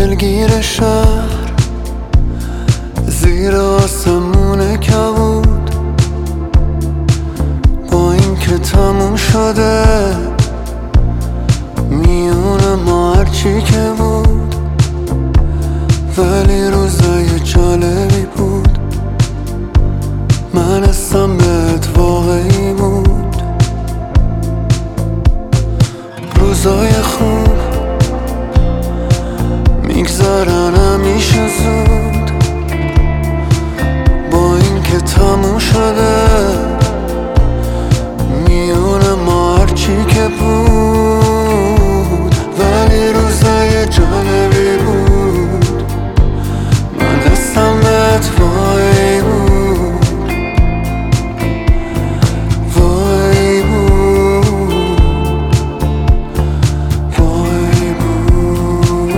دلگیر شهر زیر آسمون کبود، با این که تموم شده میون ما هرچی که بود، ولی روزای جالبی بود. من حسم بهت واقعی بود. روزای خوب میگذرن همیشه زود، با این که تموم شده میون ما هرچی که بود، ولی روزای جالبی بود. من حسم بهت واقعی بود، واقعی بود، واقعی بود.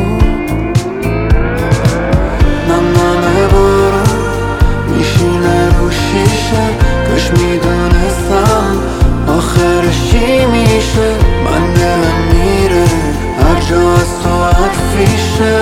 نم بارون میشینه رو شیشه، کاش میدونستم آخرش چی میشه. من دلم میره هر جا از تو حرفیشه.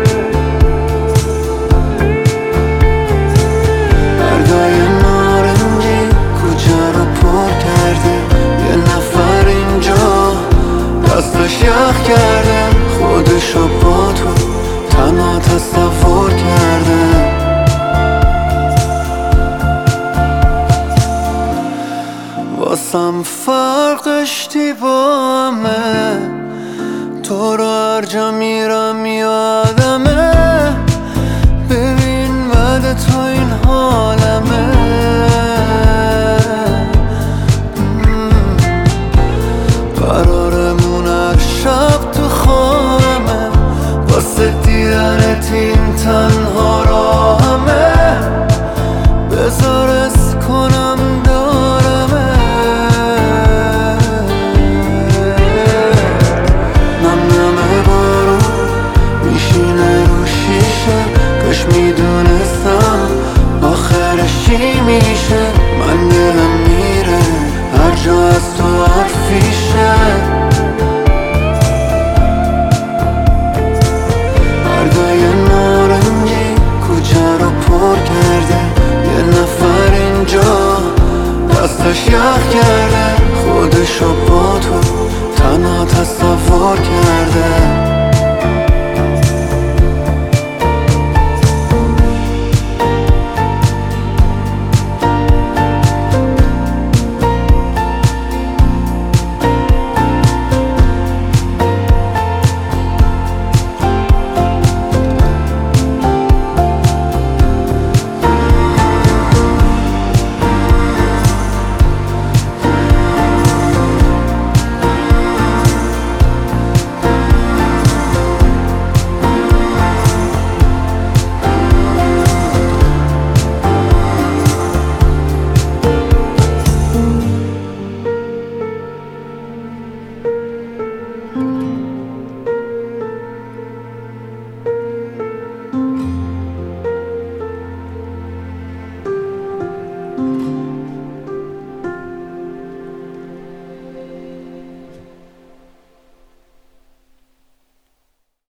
بردای نارنجی کوچه رو پر کرده، یه نفر اینجا دستش یخ کرده، خودشو با تو تنها تصور کرده. واسم فرقش دیوامه، تو رو هر جا میرم یادمه. ببین بعد تو این حالمه، قرارمون هر شب تو خوابمه، واسه دیدنت این تنها راهمه. بذار از کنم دارمه. نم بارون میشینه رو شیشه، کاش میدونستم آخرش چی میشه. من دلم میره هر جا از تو حرفیشه. بردای نارنجی کوچه رو پر کرده، یه نفر اینجا دستش یخ کرده، خودشو با تو تنها تصور کرده.